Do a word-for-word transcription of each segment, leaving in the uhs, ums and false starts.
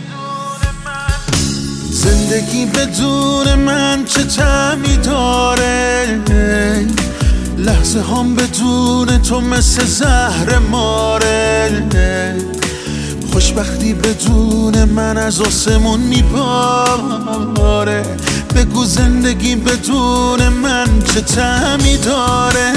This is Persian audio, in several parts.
زندگی بدون من چه طعمی داره، لحظه هم بدون تو مثل زهر ماره. خوشبختی بدون من از آسمون میباره. بگو زندگی بدون من چه طعمی داره،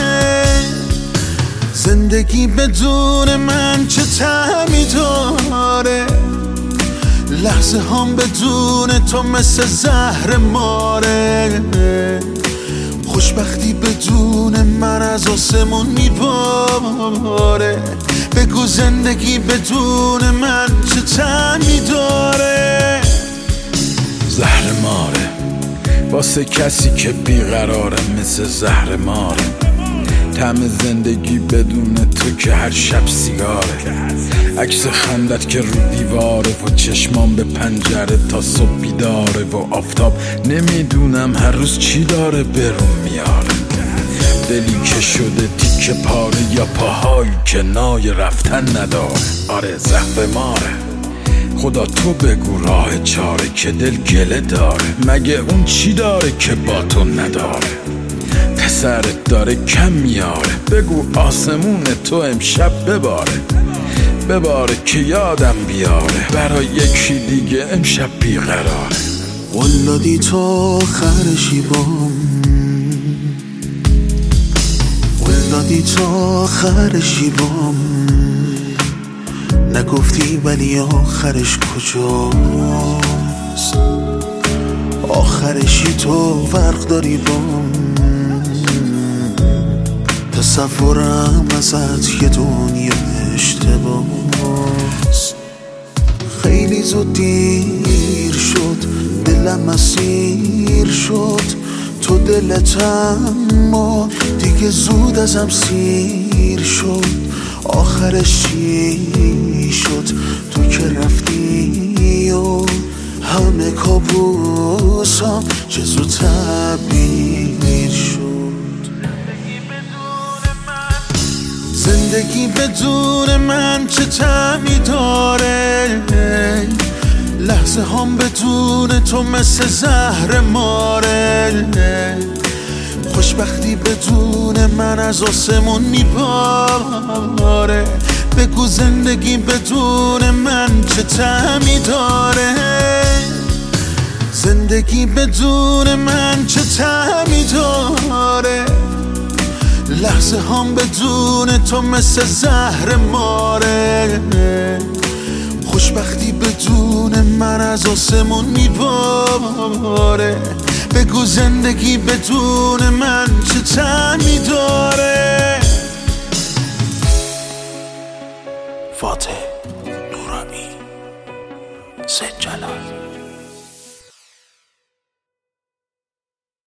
زندگی بدون من چه طعمی داره. لحظه هم بدون تو مثل زهر ماره. خوشبختی بدون من از آسمون میباره. بگو زندگی بدون من چه طعمی داره. زهر ماره واسه کسی که بیقراره، مثل زهر ماره. طعم زندگی بدون تو که هر شب سیگاره. عکس خندت که رو دیواره و چشمام به پنجره تا صبح بیداره. و آفتاب نمیدونم هر روز چی داره برون میاره. دلی که شده تیکه پاره یا پاهایی که نای رفتن نداره. آره زهر ماره. خدا تو بگو راه چاره که دل گله داره. مگه اون چی داره که با تو نداره؟ پسرت داره کم میاره. بگو آسمون تو امشب بباره، بباره که یادم بیاره. برای یکی دیگه امشب بیقراره. ولادی تو آخر شیبام، ولادی تو آخر شیبام. نگفتی ولی آخرش کجاست؟ آخرشی تو فرق داری بام. تصورم ازت یه دنیا اشتباست. خیلی زود دیر شد، دلم اسیر شد. تو دلت اما دیگه زود ازم سیر شد. آخرش چی شد؟ تو که رفتی و همه کابوسام چه زود تعبیر شد. زندگی بدون من چه طعمی داره، لحظه هم بدون تو مثل زهر ماره. خوشبختی بدون من از آسمون میباره. بگو زندگی بدون من چه طعمی داره، زندگی بدون من چه طعمی داره. لحظه هم بدون تو مثل زهر ماره. خوشبختی بدون من از آسمون میباره. بگو زندگی بدون من چه طعمی داره. فاتح نورانی، سید جلال.